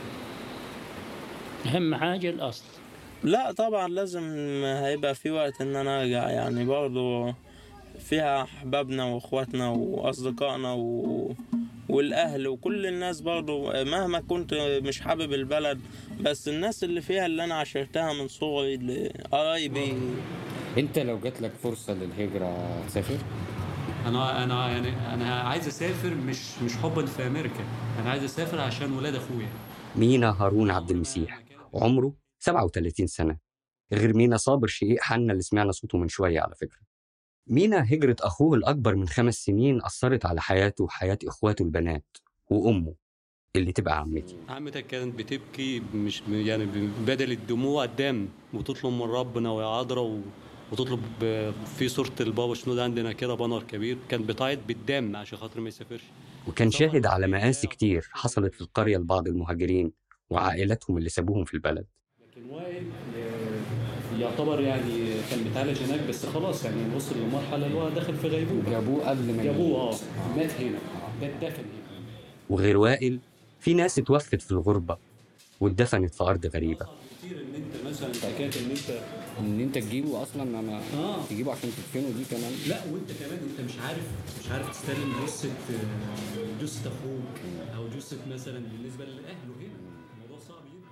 أهم حاجة الأصل. لا طبعا لازم هيبقى في وقت ان انا ارجع، يعني برضو فيها احبابنا واخواتنا واصدقائنا والاهل وكل الناس، برضو مهما كنت مش حابب البلد بس الناس اللي فيها اللي انا عشرتها من صغري قرايبي. انت لو جات لك فرصه للهجره تسافر؟ انا عايز اسافر مش حبا في امريكا، انا عايز اسافر عشان ولاد اخويا. مينا هارون عبد المسيح عمره 37 سنة، غير مينا صابر شقيق حنا اللي سمعنا صوته من شوية. على فكرة مينا هجرة أخوه الأكبر من 5 سنين أثرت على حياته وحياة إخواته البنات وأمه اللي تبقى عمتي. عمتك كانت بتبكي مش يعني بدل الدموع الدم، وتطلب من ربنا ويا عذراء وتطلب في صورة البابا شنود عندنا كده بانر كبير، كان بتعيط بالدم عشان خاطر ما يسافرش. وكان شاهد على مآسي كتير حصلت في القرية لبعض المهاجرين وعائلاتهم اللي سابوهم في البلد. لكن وائل يعتبر يعني كان بيتعالج هناك بس خلاص، يعني وصل لمرحلة اللي هو داخل في غيبوبة. جابوه قبل ما جابوه مات هنا، ده اتدفن هنا. وغير وائل في ناس اتوفت في الغربة واتدفنت في أرض غريبة. كتير ان انت مثلا حكايه ان انت تجيبه اصلا، انا تجيبه عشان تدفنه دي كمان. لا وانت كمان انت مش عارف تستلم جثه اخوك او جثه مثلا بالنسبه لاهله هنا، الموضوع صعب جدا.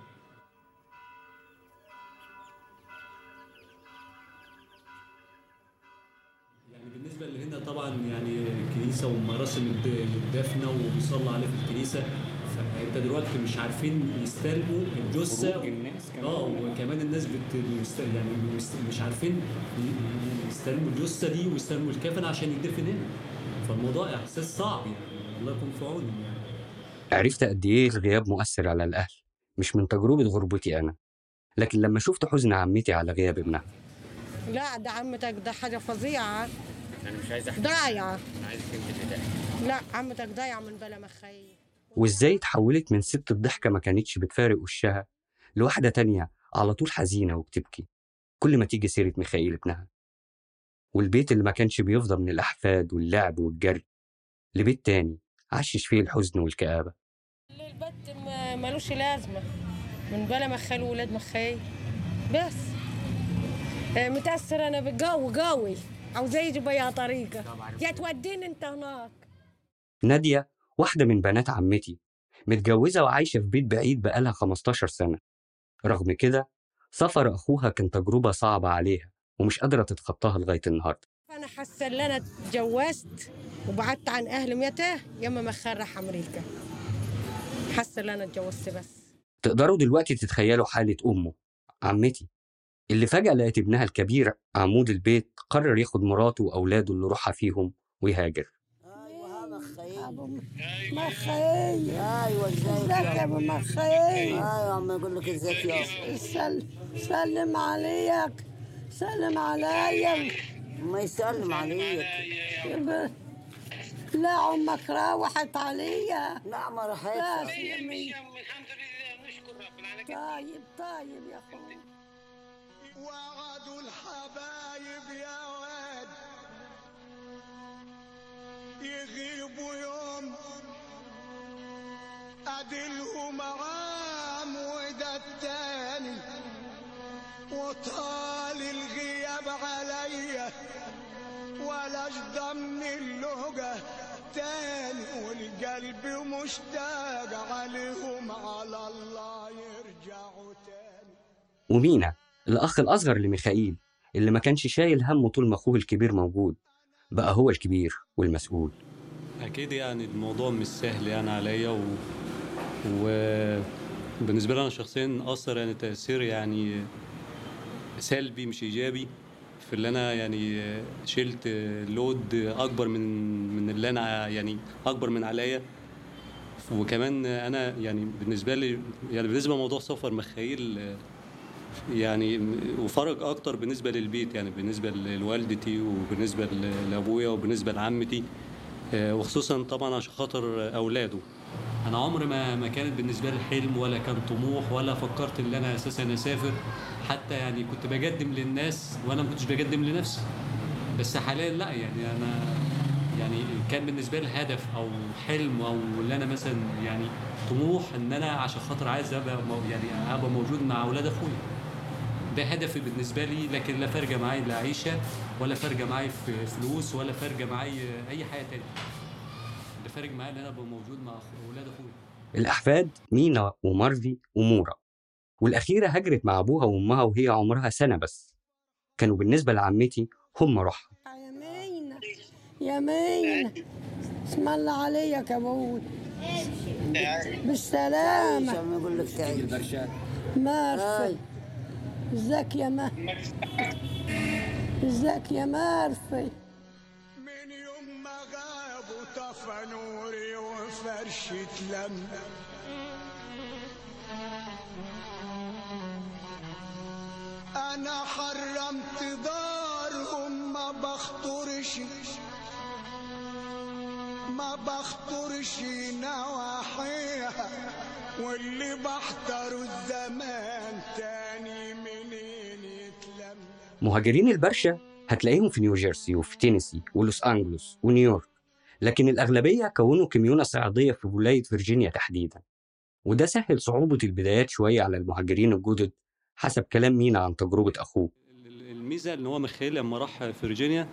يعني بالنسبه لهنا طبعا يعني الكنيسه ومراسم الدفنه وبيصلى عليه في الكنيسه، فانت دلوقتي مش عارفين يستلموا الجثه. وكمان الناس يعني مش عارفين يستلموا الجثه دي ويستلموا الكفن عشان يدفن هنا، فالموضوع احساس صعب يعني. الله يكون في عونهم يعني. عرفت قد ايه الغياب مؤثر على الاهل، مش من تجربه غربتي انا، لكن لما شفت حزن عمتي على غياب ابنها. لا ده عمتك ده حاجه فظيعه. انا مش عايز احكي، ضايعه. انا عايزك انت اللي تحكي. لا عمتك ضايعه من بلا مخي. وازاي اتحولت من ست الضحكه ما كانتش بتفارق وشها لواحده تانية على طول حزينه وبتبكي كل ما تيجي سيره ميخائيل ابنها. والبيت اللي ما كانش بيفضى من الاحفاد واللعب والجري لبيت تاني عشش فيه الحزن والكآبه. البيت ملوش لازمه من بلا مخي وولاد مخي بس. متأثر انا بالجو قوي، عاوزة يجي بيا طريقه يا توديني انت هناك. نادية واحدة من بنات عمتي، متجوزة وعايشة في بيت بعيد بقالها 15 سنة. رغم كده سفر أخوها كان تجربة صعبة عليها ومش قادرة تتخطاها لغاية النهاردة. أنا حاسة إن أنا اتجوزت وبعدت عن أهلي متى يما مخرح أمريكا. حاسة إن أنا اتجوزت بس. تقدروا دلوقتي تتخيلوا حالة أمه عمتي اللي فجأة لقت ابنها الكبير عمود البيت قرر ياخد مراته وأولاده اللي روحها فيهم ويهاجر. مخي ايوه ازيك يا ابو مخي؟ ايوه عم يقول لك ازيك يا سلم عليك، سلم عليا. ما يسلم عليك. لا عمك روحت عليا. لا ما راحتش. الحمد لله نشكر رب العالمين. طيب يا اخوي. وعدوا الحبايب يا واد يغيبوا يوم أدلهم عام وده التاني وطال الغياب عليا ولا ضمن اللهجة تاني والقلب مشتاق عليهم على الله يرجعوا تاني. ومينا الأخ الأصغر لميخائيل اللي ما كانش شايل همه طول ما أخوه الكبير موجود بقى هو الكبير والمسؤول. اكيد يعني الموضوع مش سهل يعني عليا وبالنسبة لي أنا شخصيا أثر يعني تأثير يعني سلبي مش إيجابي، في اللي أنا يعني شلت لود أكبر من اللي أنا يعني أكبر من عليا. وكمان أنا يعني بالنسبة لي يعني بالنسبة لموضوع سفر مخايل يعني وفرق أكتر بالنسبة للبيت، يعني بالنسبة لوالدتي وبالنسبة لأبويا وبالنسبة لعمتي، وخصوصا طبعا عشان خاطر أولاده. أنا عمري ما كانت بالنسبة لي حلم ولا كان طموح ولا فكرت إن أنا أساسا أسافر، حتى يعني كنت بقدم للناس وأنا ما كنتش بقدم لنفسي. بس حاليا لا، يعني أنا يعني كان بالنسبة لي هدف أو حلم أو اللي أنا مثلا يعني طموح إن أنا عشان خاطر عايز أبقى موجود مع أولاد أخويا. ده هدفي بالنسبة لي، لكن لا فارقة معايا لا عيشة ولا فارقة معايا في فلوس ولا فارقة معايا أي حاجة تانية. اللي فارق معايا إن أنا أبقى موجود مع أولاد أخويا. الأحفاد مينا ومارفي ومورا، والأخيرة هجرت مع أبوها وأمها وهي عمرها سنة بس. كانوا بالنسبة لعمتي هم روحها. يا مينا اسم الله عليك يا ابوي، بالسلامة. يقول لك تعيش مارفي. ازيك يا مارفي؟ ازيك يا مارفي؟ من يوم ما غابوا طفى نوري وفرشة لم، انا حرمت دارهم ما بخطرش نواحيها، واللي بحضره الزمان تاني منين يتلم. مهاجرين البرشا هتلاقيهم في نيوجيرسي وفي تينيسي ولوس أنجلوس ونيويورك، لكن الأغلبية كونوا كميونة صعيدية في ولاية فيرجينيا تحديداً، وده سهل صعوبة البدايات شوية على المهاجرين الجدد حسب كلام مينا عن تجربة أخوه. الميزة إن هو مخيل لما راح فيرجينيا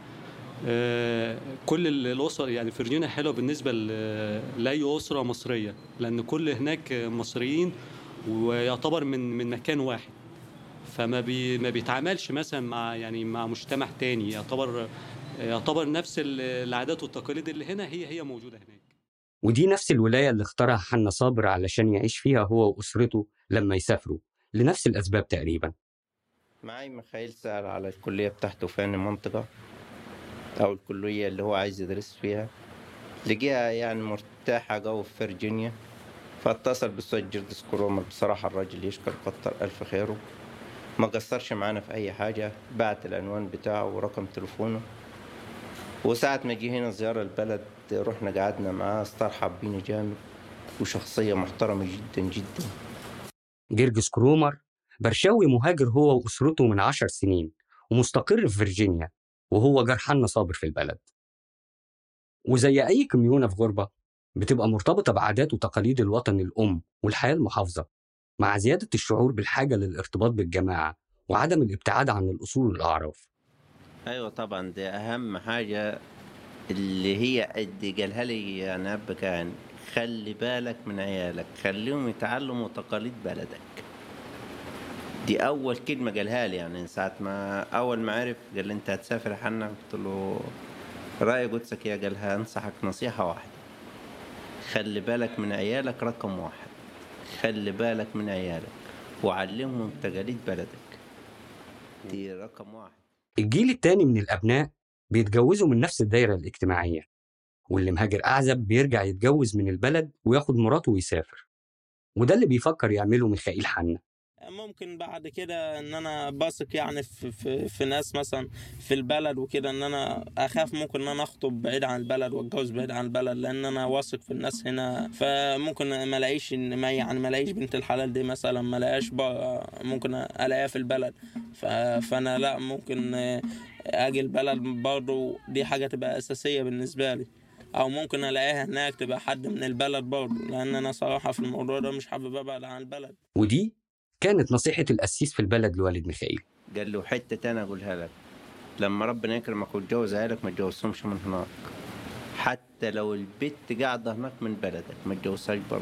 كل الأسر يعني فيرجينيا حلوة بالنسبة لأي أسرة مصرية، لأن كل هناك مصريين ويعتبر من مكان واحد، فما ما بيتعاملش مثلا مع مجتمع تاني، يعتبر نفس العادات والتقاليد اللي هنا هي موجودة هناك. ودي نفس الولاية اللي اختارها حنا صابر علشان يعيش فيها هو وأسرته لما يسافروا لنفس الأسباب تقريبا. معي مخيل سأل على الكلية بتاعته فين المنطقة أو الكلية اللي هو عايز يدرس فيها، لقيها يعني مرتاحة جو في فيرجينيا، فاتصل بالأستاذ جيردس كرومر. بصراحة الراجل يشكر كتر ألف خيره، ما قصرش معانا في أي حاجة، بعت العنوان بتاعه ورقم تليفونه، وساعة ما جه هنا زيارة البلد رحنا قعدنا معاه، استرحب بينا جامد وشخصية محترمة جدا جدا. جيرجس كرومر برشاوي مهاجر هو وأسرته من 10 سنين ومستقر في فيرجينيا، وهو جار حنا صابر في البلد. وزي أي كميونة في غربة بتبقى مرتبطة بعادات وتقاليد الوطن الأم والحياة المحافظة، مع زيادة الشعور بالحاجة للارتباط بالجماعة وعدم الابتعاد عن الأصول والأعراف. أيوة طبعا، دي أهم حاجة اللي هي اللي قالها لي يعني أب كان، خلي بالك من عيالك، خليهم يتعلموا تقاليد بلدك. دي أول كلمة قالها لي، يعني ساعة ما أول ما عرف قال لي أنت هتسافر يا حنا، قلت له رأي قدسك يا، قالها أنصحك نصيحة واحدة، خلي بالك من عيالك رقم واحد، خلي بالك من عيالك وعلمهم تقاليد بلدك، دي رقم واحد. الجيل التاني من الأبناء بيتجوزوا من نفس الدايرة الاجتماعية، واللي مهاجر أعزب بيرجع يتجوز من البلد وياخد مراته ويسافر، وده اللي بيفكر يعمله ميخائيل حنا. ممكن بعد كده ان انا بثق يعني في ناس مثلا في البلد وكده، ان انا اخاف ممكن ان انا اخطب بعيد عن البلد واتجوز بعيد عن البلد، لان انا واثق في الناس هنا، فممكن ما الاقيش ما الاقيش بنت الحلال دي مثلا، ما الاقيش ممكن الاقيها في البلد، فانا لا ممكن اجي البلد برضه، دي حاجه تبقى اساسيه بالنسبه لي، او ممكن الاقيها هناك تبقى حد من البلد برضه، لان انا صراحه في الموضوع ده مش حابب ابعد عن البلد. ودي كانت نصيحة القسيس في البلد لوالد ميخائيل. قال له حتة تانية أقولها لك، لما ربنا يكرمك وتجوز عيالك ما تجوزهمش من هناك، حتى لو البت قاعدة هناك من بلدك ما تجوزهاش برضه.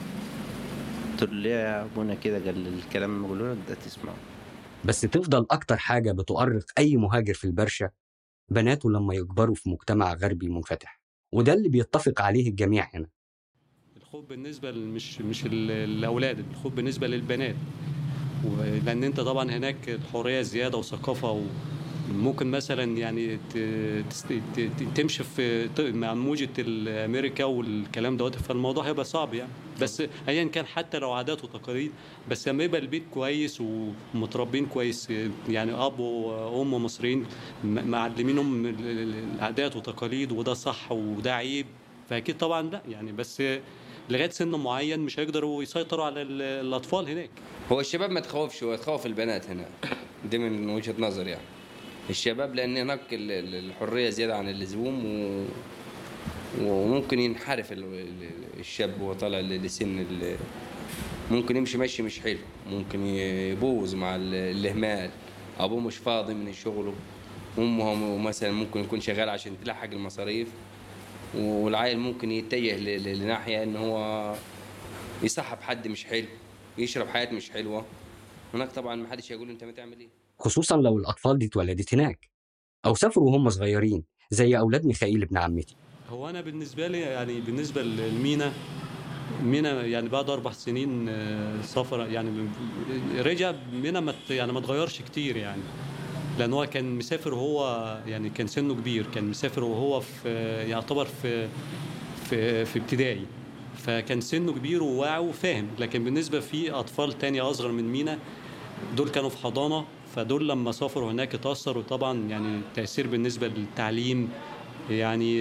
قلت له ليه يا أبونا كده؟ قال لي الكلام اللي بقوله لك ده تسمعه. بس تفضل أكتر حاجة بتؤرق أي مهاجر في البرشا بناته لما يكبروا في مجتمع غربي منفتح، وده اللي بيتفق عليه الجميع هنا. الخوف بالنسبه مش الاولاد، الخوف بالنسبه للبنات، لان انت طبعا هناك الحريه زياده وثقافه، وممكن مثلا يعني تمشي مع موجه الامريكا والكلام دوت، فالموضوع هيبقى صعب يعني. بس ايا كان حتى لو عادات وتقاليد، بس لما يبقى البيت كويس ومتربين كويس، يعني اب وام مصريين معلمينهم العادات والتقاليد، وده صح وده عيب، فاكيد طبعا لا يعني. بس لغايه سن معين مش هيقدروا يسيطروا على الاطفال هناك. هو الشباب ما تخوفش، هو تخوف البنات هنا، دي من وجهه نظري يعني. الشباب لان هناك الحريه زياده عن اللزوم، وممكن ينحرف الشاب وهو طالع لسن ممكن يمشي مشي مش حلو، ممكن يبوظ مع الاهمال، ابوه مش فاضي من شغله، امه مثلا ممكن يكون شغال عشان تلحق المصاريف، والعائل ممكن يتجه لناحيه ان هو يصاحب حد مش حلو، يشرب حياه مش حلوه. هناك طبعا ما حدش هيقول انت ما تعمل ايه، خصوصا لو الاطفال دي اتولدت هناك او سافروا وهم صغيرين زي اولاد ميخائيل ابن عمتي. هو انا بالنسبه لي يعني بالنسبه لمينا يعني بعد 4 سنين سفر يعني رجع مينا ما اتغيرش كتير يعني، لان هو كان مسافر وهو يعني كان سنه كبير، كان مسافر وهو في يعتبر في ابتدائي، فكان سنه كبير وواعي وفاهم. لكن بالنسبه في اطفال تانية اصغر من مينا دول كانوا في حضانه، فدول لما سافروا هناك اتاثروا طبعا يعني. التاثير بالنسبه للتعليم يعني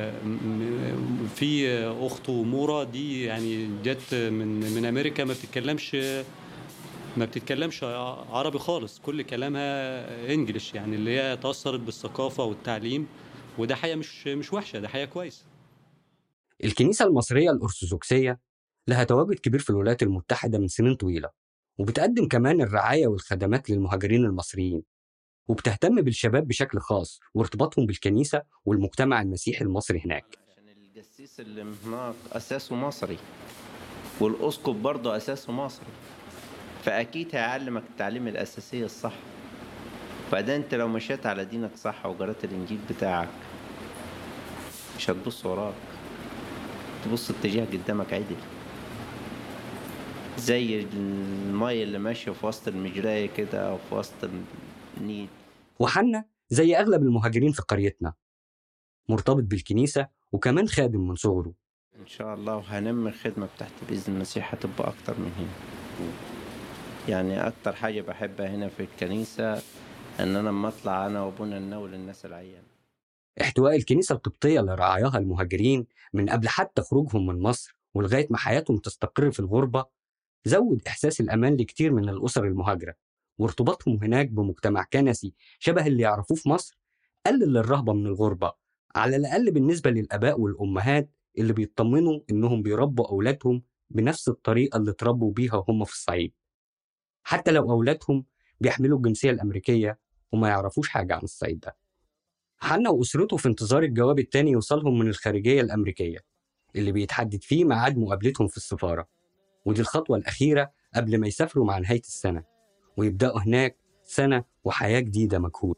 في اخته مورا دي يعني جت من امريكا، ما بتتكلمش عربي خالص، كل كلامها انجليش يعني، اللي هي تاثرت بالثقافه والتعليم، وده حاجه مش وحشه، ده حاجه كويسه. الكنيسه المصريه الارثوذكسيه لها تواجد كبير في الولايات المتحده من سنين طويله، وبتقدم كمان الرعايه والخدمات للمهاجرين المصريين، وبتهتم بالشباب بشكل خاص وارتباطهم بالكنيسه والمجتمع المسيحي المصري هناك. عشان القسيس اللي هناك اساسه مصري، والاسقف برضه اساسه مصري، فاكيد هيعلمك التعليم الاساسيه الصح. بعدين انت لو مشيت على دينك صح وقرأت الانجيل بتاعك مش هتبص وراك، تبص اتجاه قدامك عدل، زي المية اللي ماشية في وسط المجراية كده أو في وسط النيل. وحنا زي أغلب المهاجرين في قريتنا مرتبط بالكنيسة وكمان خادم من صغره. إن شاء الله وهنمي الخدمة بتاعتي بإذن المسيح هتبقى أكتر من هنا. يعني أكتر حاجة بحبها هنا في الكنيسة إن أنا لما أطلع أنا وأبونا نناول الناس العيان. احتواء الكنيسة القبطية لرعاياها المهاجرين من قبل حتى خروجهم من مصر ولغاية ما حياتهم تستقر في الغربة زود إحساس الأمان لكتير من الأسر المهاجرة، وارتباطهم هناك بمجتمع كنسي شبه اللي يعرفوه في مصر قلل الرهبة من الغربة، على الأقل بالنسبة للآباء والأمهات اللي بيطمنوا إنهم بيربوا أولادهم بنفس الطريقة اللي تربوا بيها هم في الصعيد، حتى لو أولادهم بيحملوا الجنسية الأمريكية وما يعرفوش حاجة عن الصعيد ده. حنا وأسرته في انتظار الجواب التاني يوصلهم من الخارجية الأمريكية اللي بيتحدد فيه ميعاد مقابلتهم في السفارة، ودي الخطوة الأخيرة قبل ما يسافروا مع نهاية السنة ويبدأوا هناك سنة وحياة جديدة مجهود.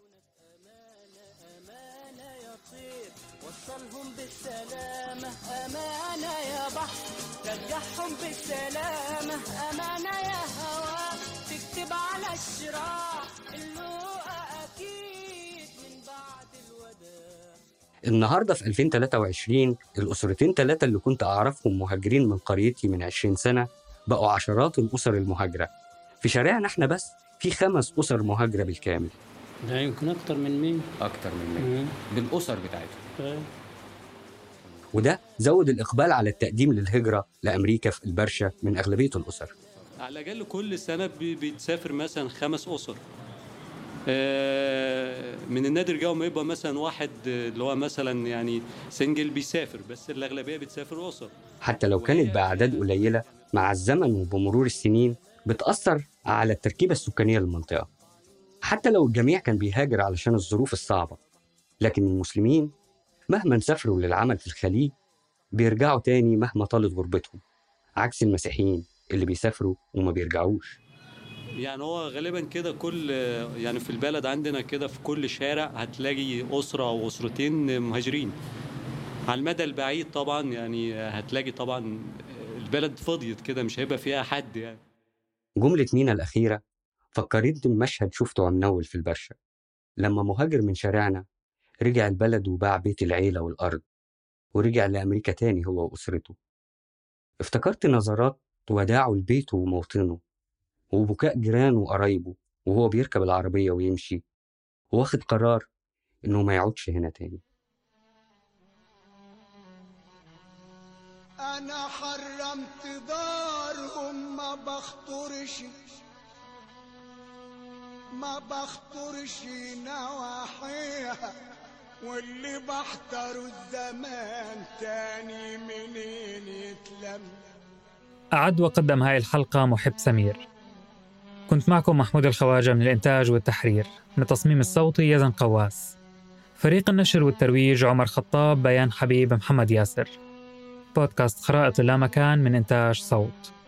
وصلهم بالسلامة أمانة يا بحر، رجعهم بالسلامة أمانة يا هوا، تكتب على الشراع اللقاء أكيد من بعد الوداع. النهاردة في 2023 الأسرتين 3 اللي كنت أعرفهم مهاجرين من قريتي من 20 سنة بقوا عشرات الأسر المهاجرة. في شارعنا احنا بس في 5 أسر مهاجرة بالكامل. ده يمكن أكتر من 100. أكتر من 100 بالأسر بتاعتهم. وده زود الإقبال على التقديم للهجرة لأمريكا في البرشا من أغلبية الأسر. على الأقل كل سنة بتسافر مثلا 5 أسر. من النادر جاء ما يبقى مثلا واحد اللي هو مثلا يعني سنجل بيسافر، بس الأغلبية بتسافر أسر. حتى لو كانت بأعداد قليلة مع الزمن وبمرور السنين بتأثر على التركيبة السكانية للمنطقة، حتى لو الجميع كان بيهاجر علشان الظروف الصعبة. لكن المسلمين مهما سافروا للعمل في الخليج بيرجعوا تاني مهما طالت غربتهم، عكس المسيحيين اللي بيسافروا وما بيرجعوش. يعني هو غالبا كده كل يعني في البلد عندنا كده في كل شارع هتلاقي أسرة أو أسرتين مهاجرين. على المدى البعيد طبعا يعني هتلاقي طبعا البلد فضيت كده، مش هيبقى فيها حد يعني. جملة مينا الأخيرة فكرتني بمشهد شفته عم نول في البرشا، لما مهاجر من شارعنا رجع البلد وباع بيت العيلة والأرض ورجع لأمريكا تاني هو وأسرته. افتكرت نظرات وداعه لبيته وموطنه وبكاء جيرانه وقرايبه وهو بيركب العربية ويمشي واخد قرار إنه ما يعودش هنا تاني. أنا حرمت دارهم ما بخطرش نواحيها، واللي بحتروا الزمان تاني منين يتلم. أعد وقدم هاي الحلقة محب سمير. كنت معكم محمود الخواجة من الإنتاج والتحرير، من التصميم الصوتي يزن قواس، فريق النشر والترويج عمر خطاب، بيان حبيب، محمد ياسر. بودكاست خرائط اللامكان من إنتاج صوت.